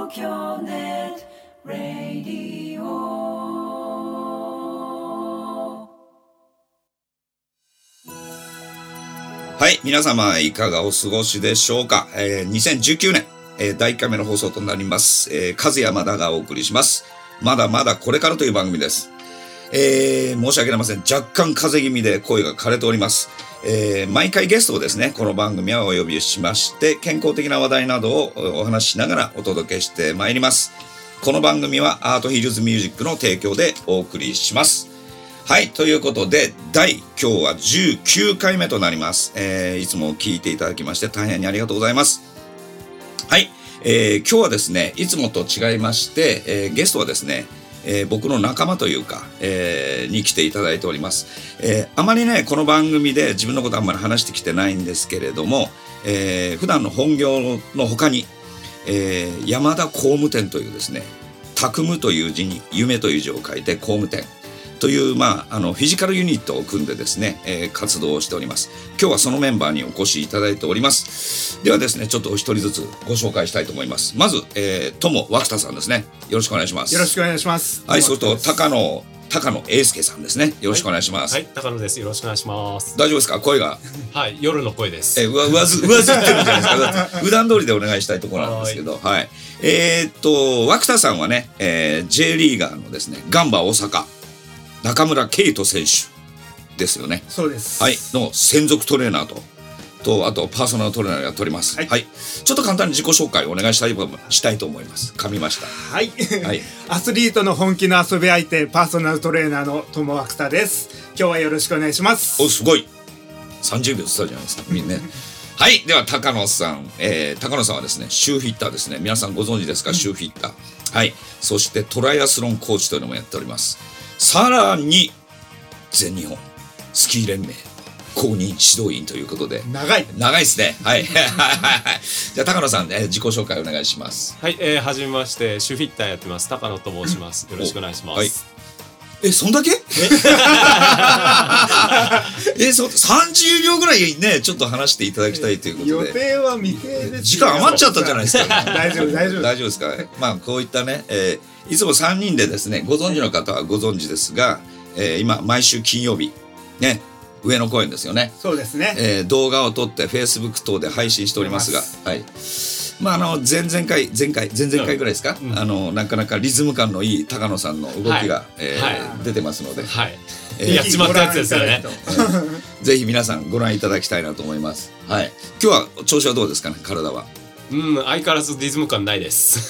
京ネットラディオ。 はい、皆様いかがお過ごしでしょうか。2019年、第1回目の放送となります。和山田がお送りします。まだまだこれからという番組です。申し訳ありません。若干風邪気味で声が枯れております。毎回ゲストをですね、この番組はお呼びしまして、健康的な話題などをお話ししながらお届けしてまいります。この番組はアートヒルズミュージックの提供でお送りします。はい、ということで、今日は19回目となります。いつも聞いていただきまして大変にありがとうございます。はい、今日はですね、いつもと違いまして、ゲストはですね、僕の仲間というか、に来ていただいております。あまりね、この番組で自分のことあんまり話してきてないんですけれども、普段の本業の他に、山田工務店というですね、匠という字に夢という字を書いて工務店という、フィジカルユニットを組んでですね、活動をしております。今日はそのメンバーにお越しいただいております。ではですね、ちょっとお一人ずつご紹介したいと思います。まず、友涌田さんですね。よろしくお願いします。 よろしくお願いします。 はい、それと高野英介さんですね。よろしくお願いします。 はい、高野です。よろしくお願いします。 大丈夫ですか、声が。 はい、夜の声です。 上ずってるんじゃないですか。普段通りでお願いしたいところなんですけど、はい。涌田さんはね、J リーガーのですね、ガンバ大阪中村敬斗選手ですよね。 そうです。 はい、の専属トレーナーとあとパーソナルトレーナーをやっております。はい。はい、ちょっと簡単に自己紹介をお願いしたいと思います。噛みました。 はい。はい、アスリートの本気の遊び相手、パーソナルトレーナーの友涌田です。今日はよろしくお願いします。 お、すごい。30秒つったじゃないですか。みんなね。はい。では高野さん、高野さんはですね、シューフィッターですね。皆さんご存知ですか、シューフィッター。はい。そしてトライアスロンコーチというのもやっております。さらに全日本スキー連盟公認指導員ということで長いですね。はいじゃあ高野さん、自己紹介お願いします。 はい、はじめまして、シューフィッターやってます高野と申します。よろしくお願いします。はい、 そんだけ30秒ぐらいね、ちょっと話していただきたいということで。 予定は未定です。 時間余っちゃったじゃないですか。 大丈夫ですか。こういったね、いつも3人でですね、ご存知の方はご存知ですが、今毎週金曜日ね、上野公園ですよね。 そうですね。 動画を撮って Facebook 等で配信しておりますが、はい。前々回ぐらいですか、なかなかリズム感のいい高野さんの動きが、出てますので、 やっちまったやつですよね。 ぜひ皆さんご覧いただきたいなと思います。はい。今日は調子はどうですかね、体は。 相変わらずリズム感ないです。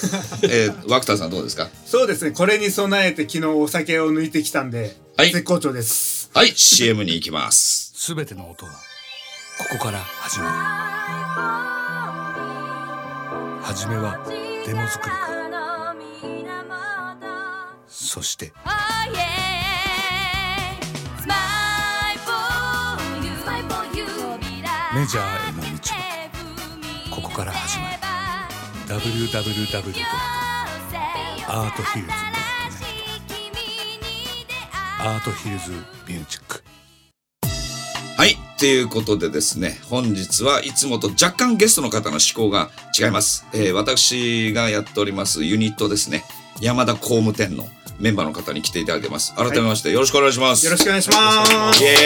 涌田さんどうですか。 そうですね。これに備えて昨日お酒を抜いてきたんで、絶好調です。 はい、CM に行きます。 すべての音はここから始まる。初めはデモ作りから、そしてメジャーへの道はここから始まる。 www.arthhills.net アートヒルズミュージック。 はい、ということでですね、本日はいつもと若干ゲストの方の思考が違います。私がやっておりますユニットですね、山田工務店のメンバーの方に来ていただいてます。改めまして、よろしくお願いします。 よろしくお願いします。 イエ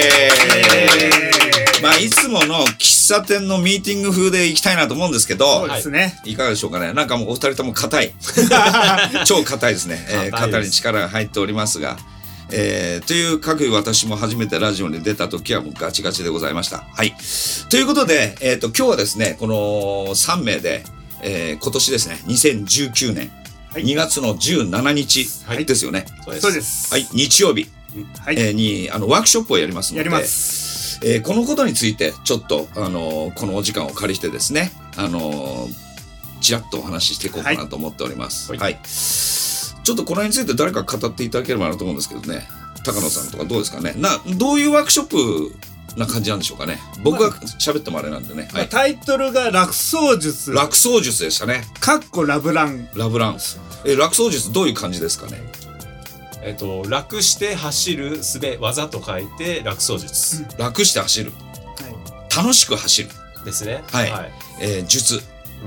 ーイ。いつもの喫茶店のミーティング風で行きたいなと思うんですけど、 そうですね。 いかがでしょうかね。なんかもうお二人とも硬い超硬いですね。肩に力が入っておりますが、という各位、私も初めてラジオに出た時はもうガチガチでございました。はい。ということで、今日はですね、この3名で、今年ですね、2019年2月の17日ですよね。 そうです。 はい、日曜日、にワークショップをやりますので、このことについてちょっとこのお時間を借りてですね、ちらっとお話ししていこうかなと思っております。はい。ちょっとこの辺について誰か語っていただければなと思うんですけどね。高野さんとかどうですかね。どういうワークショップな感じなんでしょうかね。僕が喋ってもあれなんでね。 タイトルが楽走術。 楽走術でしたね。 かっこラブラン。 楽走術どういう感じですかね。 楽して走る術、技と書いて楽走術。 楽して走る。楽しく走る。 ですね。 はい。術。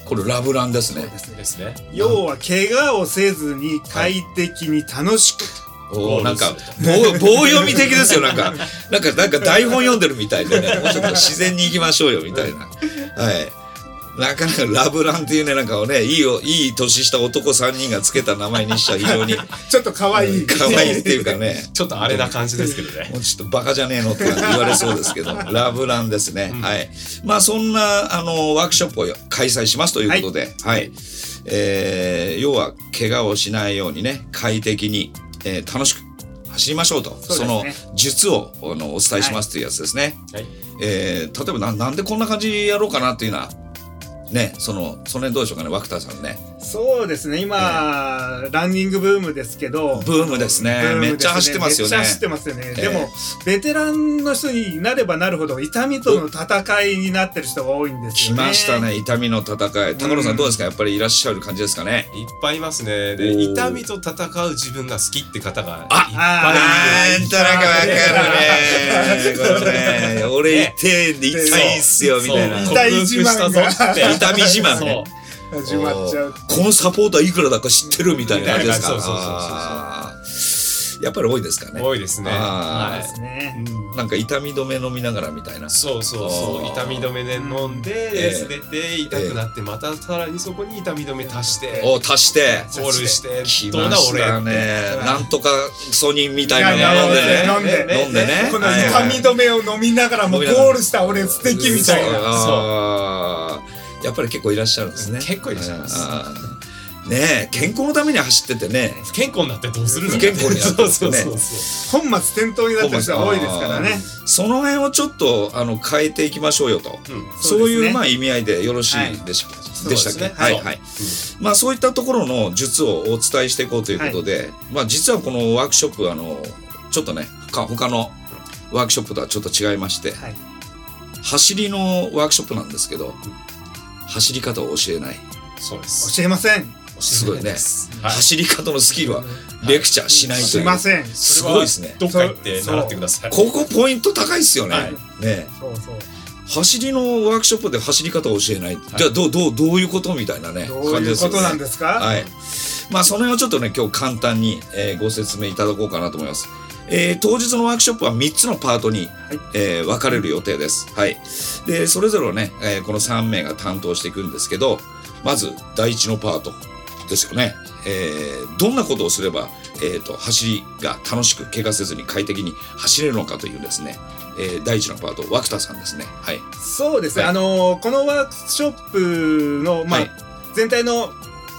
これラブランですね。 ですね。 要は怪我をせずに快適に楽しく、 おーなんか棒読み的ですよ。なんか台本読んでるみたいでね、もうちょっと自然に行きましょうよみたいな。はい。なかなかラブランっていうね、なんかね、いい年した男3人がつけた名前にしちゃ非常にちょっと可愛い、 可愛いっていうかね、 ちょっとあれな感じですけどね。 もうちょっとバカじゃねえのって言われそうですけど、ラブランですね。はい。まあそんなワークショップを開催しますということで、はい。要は怪我をしないようにね、快適に、楽しく走りましょうと、その術をお伝えしますというやつですね。 はい。 例えばなんでこんな感じやろうかなっていうのはね、その辺どうでしょうかね、涌田さんね。 そうですね、今、ランニングブームですけど、 ブームですね。めっちゃ走ってますよね。 めっちゃ走ってますよね。でもベテランの人になればなるほど痛みとの戦いになってる人が多いんですよね。 来ましたね、痛みの戦い。高野さんどうですか、やっぱりいらっしゃる感じですかね。 いっぱいいますね。で、痛みと戦う自分が好きって方がいっぱいいる。 なんとなくわかるね。これね、俺痛いっすよみたいな。 痛い自慢が痛み自慢ね。 始まっちゃう。 このサポーターいくらだか知ってるみたいな感じですか。 そうやっぱり多いですかね。 多いですね。 はいですね。 なんか痛み止め飲みながらみたいな。 そう痛み止めで飲んでレース出て痛くなって、またさらにそこに痛み止め足して足してゴールして来ましたね。なんとかソニンみたいなの飲んでね。 この痛み止めを飲みながらもゴールした俺素敵みたいな。 やっぱり結構いらっしゃるんですね。 結構いらっしゃいます。 ねえ、健康のために走っててね、 不健康になってどうするの。 不健康になってね、 本末転倒になってる人が多いですからね。 その辺をちょっと変えていきましょうよと、そういうまあ意味合いでよろしいでしたっけ。はいはい。まあそういったところの術をお伝えしていこうということで、まあ実はこのワークショップちょっとね他のワークショップとはちょっと違いまして、走りのワークショップなんですけど、走り方を教えない。 そうです。 教えません。 すごいね。走り方のスキルはレクチャーしないという。 しません。 すごいですね。 どっか行って習ってください。 ここポイント高いですよね。ね。 そうそう。 走りのワークショップで走り方を教えない。じゃあどういうことみたいなね。 どういうことなんですか。 はい。まあその辺をちょっとね今日簡単にご説明いただこうかなと思います。当日のワークショップは3つのパートに分かれる予定です。はい。でそれぞれねこの3名が担当していくんですけど、まず第1のパートですよね。どんなことをすれば、走りが楽しく怪我せずに快適に走れるのかというですね、第1のパート、涌田さんですね。はい。 そうですね。このワークショップの、全体の、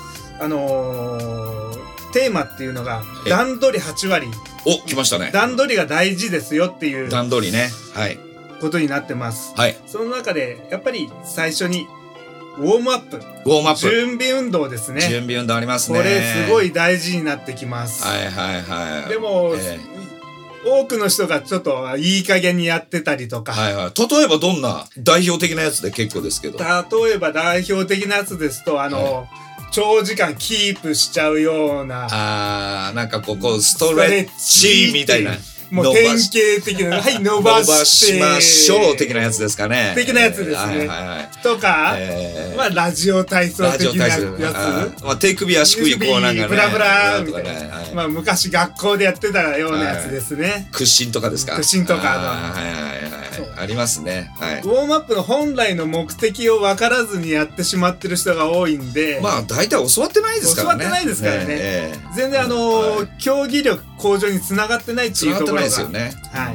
テーマっていうのが段取り8割。 来ましたね。 段取りが大事ですよっていう段取りね。はい。 ことになってます。 はい。 その中でやっぱり最初にウォームアップ。準備運動ですね。 準備運動ありますね。 これすごい大事になってきます。 はいはいはい。 でも、多くの人がちょっといい加減にやってたりとか。 はいはい。例えばどんな代表的なやつで結構ですけど。 例えば代表的なやつですと、長時間キープしちゃうような。 なんかここストレッチみたいな。 もう典型的な、はい、伸ばしましょう的なやつですかね。 的なやつですね。とか、ラジオ体操的なやつ。 手首足首こうなんかね。 ブラブラみたいな。昔学校でやってたようなやつですね。 屈伸とかですか。 屈伸とか。 ありますね。 ウォームアップの本来の目的を分からずにやってしまってる人が多いんで。 まあ大体教わってないですからね。 教わってないですからね。全然競技力向上につながってないっていうところが。 ですよね。 はい。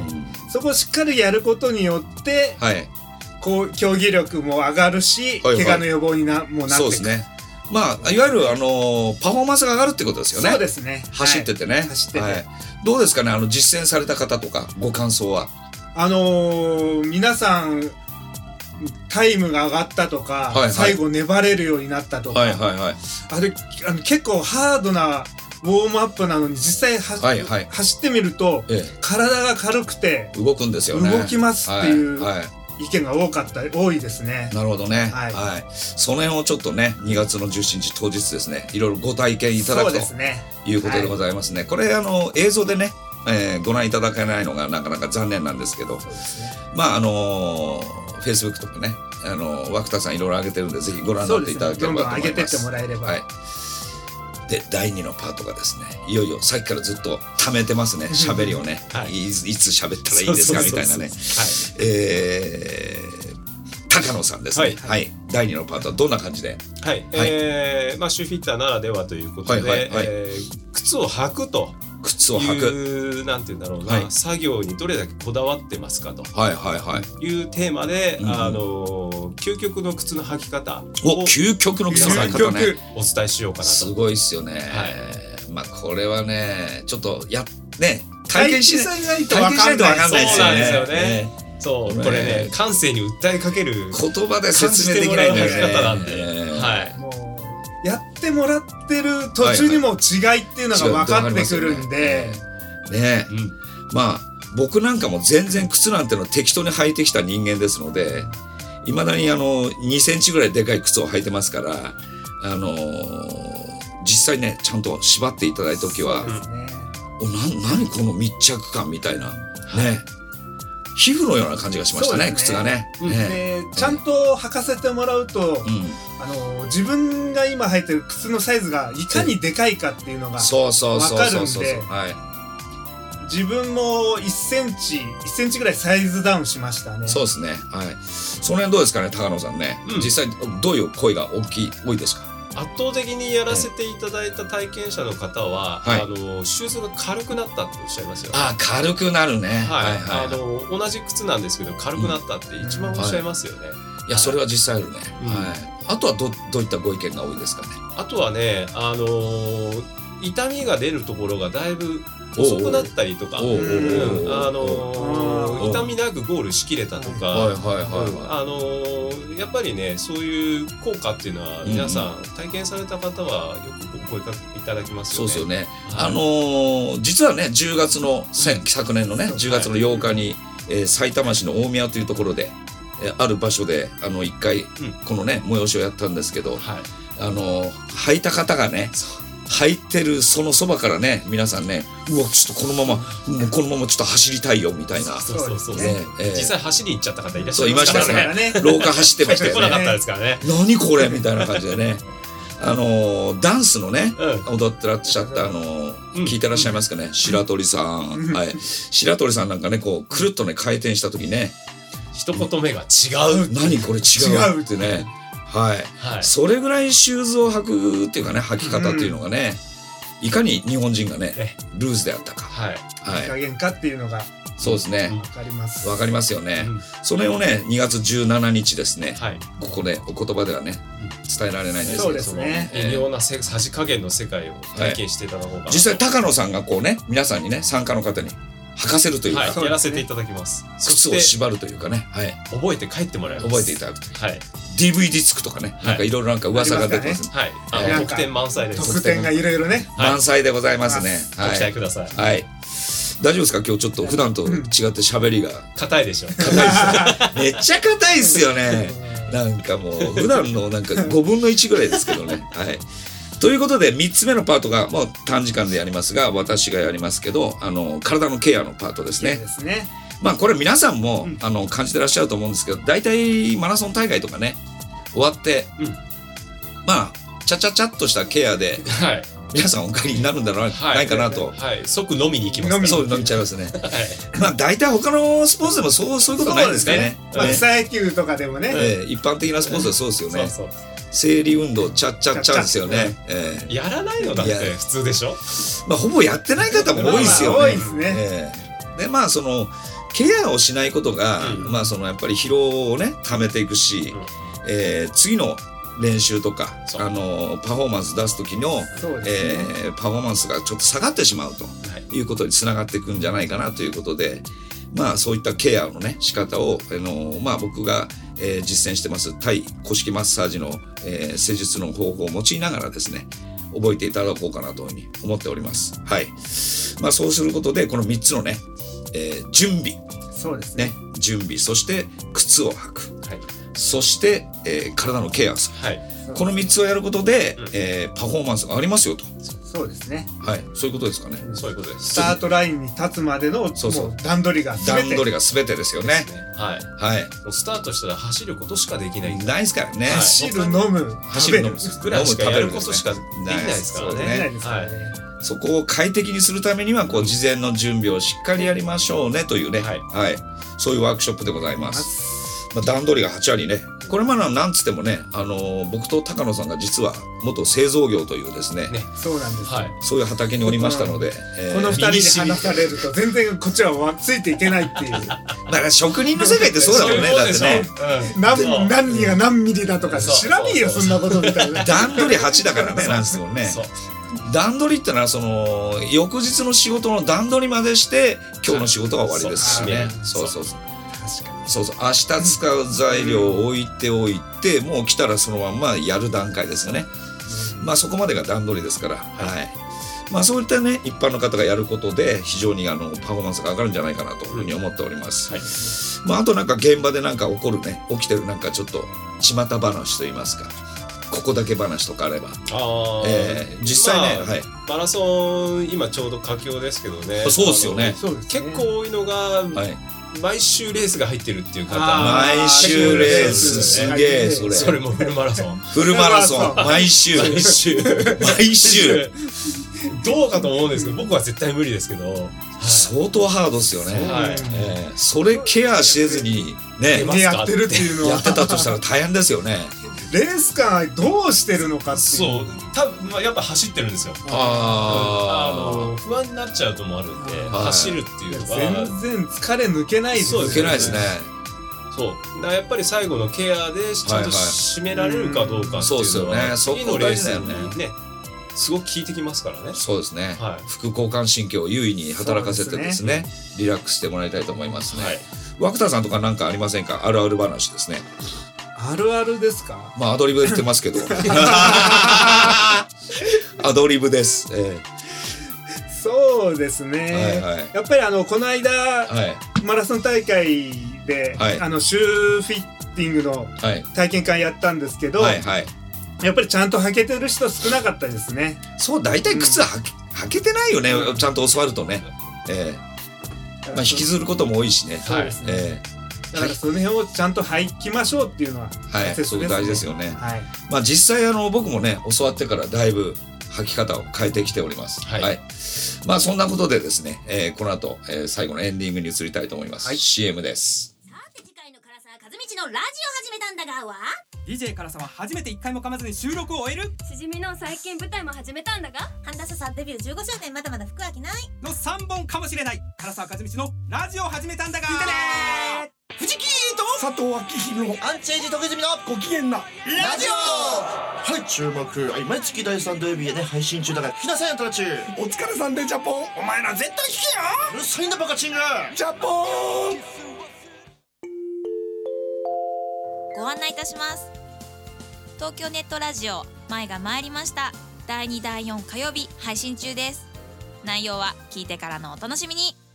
そこをしっかりやることによって、こう競技力も上がるし、怪我の予防にもなっていく。 そうですね。まあいわゆるパフォーマンスが上がるってことですよね。 そうですね。 走っててね。 走ってて。 どうですかね、実践された方とかご感想は。 皆さんタイムが上がったとか、最後粘れるようになったとか、あれ結構ハードなウォームアップなのに実際走ってみると、体が軽くて動くんですよね。 動きますっていう意見が多いですね。 なるほどね。はい。その辺をちょっとね、2月の17日当日ですね、いろいろご体験いただくということでございますね。これ映像でね、ご覧いただけないのがなかなか残念なんですけど、まあFacebook とかね、 涌田さんいろいろ上げてるんで、ぜひご覧になっていただければと思います。 どんどん上げてってもらえれば。 はい。で第2のパートがですね、いよいよさっきからずっと溜めてますね、喋りをね、いつ喋ったらいいですかみたいなね。高野さんですね。はい。第2のパートはどんな感じで？ はい。シューフィッターならではということで、靴を履くと。 靴を履くなんて言うんだろうな、作業にどれだけこだわってますかというテーマで、究極の靴の履き方を究極の靴の履き方ねお伝えしようかなと。 すごいっすよね。まあこれはねちょっと体験しないと分かんないですよね。 そうなんですよね。そうこれね感性に訴えかける言葉で説明できないんだよね。 履き方なんで、 やってもらってる途中にも違いっていうのが分かってくるんで、 まあ僕なんかも全然靴なんての適当に履いてきた人間ですので、いまだに2センチぐらいでかい靴を履いてますから、実際ねちゃんと縛っていただいた時は、何この密着感みたいなね。皮膚のような感じがしましたね、靴がね。 ちゃんと履かせてもらうと、自分が今履いてる靴のサイズがいかにでかいかっていうのが分かるんで、自分も1センチぐらいサイズダウンしましたね。 そうですね。その辺どうですかね、高野さんね。実際どういう声が多いですか？ 圧倒的にやらせていただいた体験者の方は、シューズが軽くなったっておっしゃいますよね。 軽くなるね。 同じ靴なんですけど軽くなったって一番おっしゃいますよね。 いやそれは実際あるね。あとはどういったご意見が多いですかね？ あとはね、痛みが出るところがだいぶ遅くなったりとか、痛みなくゴールしきれたとか、やっぱりねそういう効果っていうのは皆さん体験された方はよくお声かけいただきますよね。 そうですよね。実はね10月の昨年のね10月の8日にさいたま市の大宮というところである場所で1回このね催しをやったんですけど、履いた方がね履いてるそのそばからね皆さんね、うわちょっとこのままちょっと走りたいよみたいな。 実際走りに行っちゃった方いらっしゃいましたからね。廊下走ってましたよね。 来なかったですからね。 何これみたいな感じでね。ダンスのね踊ってらっしゃった聞いてらっしゃいますかね、白鳥さん。白鳥さんなんかねこうくるっとね回転した時ね、 一言目が違う。 何これ違うってね。それぐらいシューズを履くっていうかね履き方っていうのがね、いかに日本人がねルーズであったか、 いい加減かっていうのがそうですね、わかりますよね。それをね2月17日ですね、ここでお言葉ではね伝えられないんですけど、 その微妙なさじ加減の世界を体験していただこうかな。 実際高野さんがこうね皆さんにね参加の方に履かせるというか、 やらせていただきます。 靴を縛るというかね、 覚えて帰ってもらいます。 覚えていただくと。DVD つくとかね、なんかいろいろなんか噂が出てます。 特典満載です。 特典がいろいろね満載でございますね。 ご期待ください。 大丈夫ですか？今日ちょっと普段と違って喋りが硬いでしょ。 めっちゃ硬いっすよね。なんかもう普段のなんか5分の1ぐらいですけどね。ということで3つ目のパートがもう短時間でやりますが私がやりますけど、体のケアのパートですね。まあこれ皆さんも感じてらっしゃると思うんですけど、大体マラソン大会とかね終わってまあちゃっとしたケアで皆さんお帰りになるんだろうないかなと。 即飲みに行きます。 そう飲みちゃいますね。まあ大体他のスポーツでもそういうことないですかね。 草野球とかでもね一般的なスポーツはそうですよね。生理運動ちゃですよね。 やらないのだって普通でしょ。 まあほぼやってない方も多いですよね。 多いですね。 でまあそのケアをしないことがまあそのやっぱり疲労をね溜めていくし、次の練習とかパフォーマンス出す時のパフォーマンスがちょっと下がってしまうということにつながっていくんじゃないかなということで、まあそういったケアのね仕方をまあ僕が実践してますタイ古式マッサージの施術の方法を用いながらですね覚えていただこうかなというふうに思っております。まあそうすることでこの3つのね、準備、 そうですね、 準備、そして靴を履く、そして、体のケアをする、この3つをやることで、パフォーマンスが上がりますよとそうですね。 はい、そういうことですかね。 そういうことです。 スタートラインに立つまでのもう段取りが全て。 段取りが全てですよね。 はい。もうスタートしたら走ることしかできない。 ないですからね。 走る、飲む、食べるぐらいしかやることしかできないですからね。 そこを快適にするためには事前の準備をしっかりやりましょうねというね、そういうワークショップでございます。段取りが8割ね。これまではなんつってもね、僕と高野さんが実は元製造業というですね、 そうなんです、 そういう畑におりましたので、 この2人に話されると全然こっちはついていけないっていう。だから職人の世界ってそうだもんね。だってね、 何が何ミリだとか知らねえよそんなことみたいな。 段取り8だからね、なんですもんね。段取りってのは翌日の仕事の段取りまでして今日の仕事が終わりですしね。そうそうそう。そうそう、明日使う材料を置いてもう来たらそのまんまやる段階ですよね。そこまでが段取りですから、そういったね一般の方がやることで非常にパフォーマンスが上がるんじゃないかなというふうに思っております。あと現場で起こるね、起きてるちょっと巷話といいますか、ここだけ話とかあれば、実際ね、 マラソン今ちょうど佳境ですけどね。 そうですよね。 結構多いのが、毎週レースが入ってるっていう方。 毎週レース、すげえそれもフルマラソン。 フルマラソン毎週どうかと思うんですけど、僕は絶対無理ですけど、 相当ハードですよね。それケアせずにねやってるっていうのはやってたとしたら大変ですよね。 レース間どうしてるのかっていう。 そう、多分やっぱ走ってるんですよ。不安になっちゃうともあるんで、走るっていうのが全然疲れ抜けないですね。抜けないですね。 そうだからやっぱり最後のケアでちゃんと締められるかどうかっていうのは次のレースにねすごく効いてきますからね。 そうですね。副交感神経を優位に働かせてですね、リラックスしてもらいたいと思いますね。涌田さんとか何かありませんか？あるある話ですね。 あるあるですか？ アドリブで言ってますけどアドリブです、 そうですね、やっぱりこの間、マラソン大会で、シューフィッティングの体験会やったんですけど、やっぱりちゃんと履けてる人少なかったですね。 そう、大体靴履けてないよね、ちゃんと教わるとね、引きずることも多いしね。 そうですね、だからその辺をちゃんと履きましょうっていうのは大切ですね。 そう大事ですよね。実際僕もね教わってからだいぶ履き方を変えてきております。そんなことでですね、この後、最後のエンディングに移りたいと思います。CM です。 さて次回の唐沢和道のラジオ始めたんだがは DJ 唐沢初めて1回も噛まずに収録を終える。 しじみの最近舞台も始めたんだが神田さんデビュー15周年まだまだ服飽きないの3本かもしれない。唐沢和道のラジオ始めたんだが聞いてねー。藤木と佐藤明宏アンチエイジ徳泉のご機嫌なラジオ。はい、注目。毎月第3土曜日へね配信中だから聞きなさいよ、トラチュお疲れさんでジャポン。 お前ら絶対聞けよ。うるさいんだバカチング。 ジャポン。 ご案内いたします。東京ネットラジオ前が参りました。第2第4火曜日配信中です。内容は聞いてからのお楽しみに。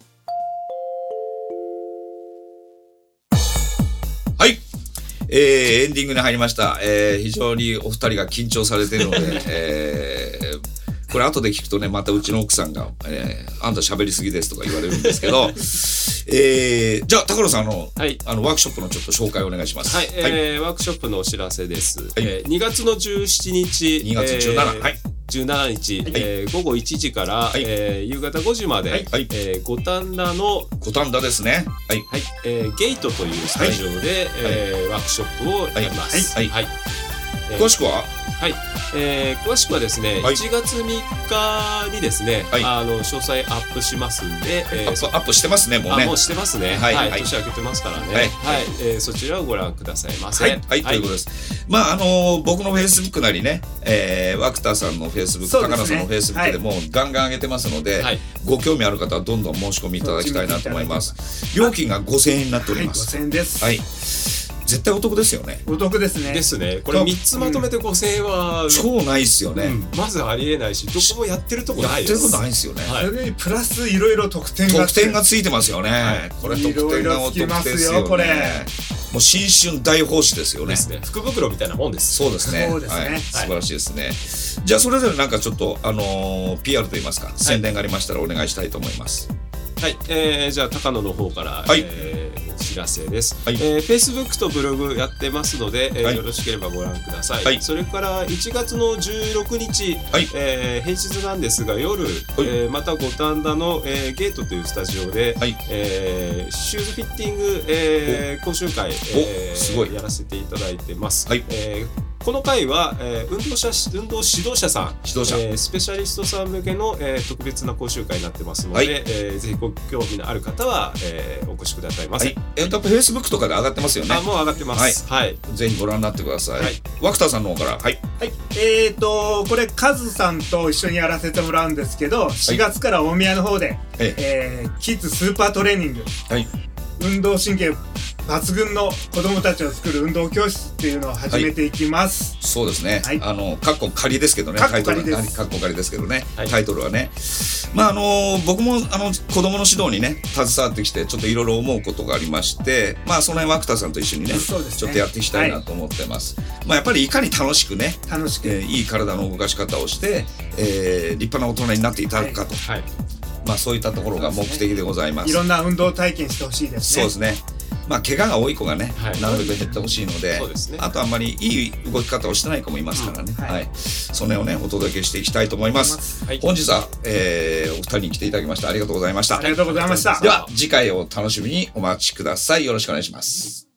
はい、エンディングに入りました。非常にお二人が緊張されているので、これ後で聞くとねまたうちの奥さんが、あんた喋りすぎですとか言われるんですけどじゃあ高野さんワークショップのちょっと紹介をお願いします。 ワークショップのお知らせです。2月の17日 2月 17日、午後1時から、夕方5時まで、五反田の五反田ですね。 ゲイトというスタジオで、ワークショップをやります。 詳しくは詳しくはですね、1月3日にですね、詳細アップしますんで、 アップしてますね。もうねもうしてますね。年明けてますからね。そちらをご覧くださいませ。 ということです。僕のフェイスブックなりね、涌田さんのフェイスブック、高野さんのフェイスブックでもガンガン上げてますので、ご興味ある方はどんどん申し込みいただきたいなと思います。料金が5000円になっております。 5000円です。 絶対お得ですよね。 お得ですね。 ですね。これ3つまとめて5000円は超ないっすよね。 まずありえないし、どこもやってるとこないです。 やってることないっすよね。 それにプラスいろいろ特典がついてますよね。これ特典がお得ですよね。 もう新春大奉仕ですよね。 ですね。福袋みたいなもんです。 そうですね。 そうですね。 はい、素晴らしいですね。じゃあそれぞれなんかちょっとPR と言いますか、宣伝がありましたらお願いしたいと思います。 はい、じゃあ高野の方から、お知らせです。 はい、 Facebook とブログやってますので、よろしければご覧ください。はい、それから1月の16日、はい、平日なんですが夜、また五反田の、ゲートというスタジオで、はい、シューズフィッティング、講習会、 すごいやらせていただいてます。 はい、 この回は、運動指導者さん、スペシャリストさん向けの、特別な講習会になってますので、はい、ぜひご興味のある方は、お越しくださいませ。 やっぱ Facebook とかで上がってますよね。 もう上がってます。はい。 ぜひご覧になってください。はい、ワクターさんの方から。はい。 はい。これカズさんと一緒にやらせてもらうんですけど、4月から大宮の方で、キッズスーパートレーニング。はい。運動神経抜群の子供たちを作る運動教室っていうのを始めていきます。 はい、そうですね。はい、カッコ仮ですけどね。タイトルはカッコ仮ですけどね。はい、タイトルはね。まあ僕も子供の指導にね携わってきてちょっといろいろ思うことがありまして、まあその辺ワクターさんと一緒にね、ちょっとやっていきたいなと思ってます。はい、まあやっぱりいかに楽しくね、いい体の動かし方をして、立派な大人になっていただくかと。はい。まあそういったところが目的でございます。 いろんな運動体験してほしいですね。 そうですね。まあ怪我が多い子がね、なるべく減ってほしいので、あとあんまりいい動き方をしてない子もいますからね。はい。その辺をねお届けしていきたいと思います。本日はお二人に来ていただきましてありがとうございました。 ありがとうございました。 では次回を楽しみにお待ちください。よろしくお願いします。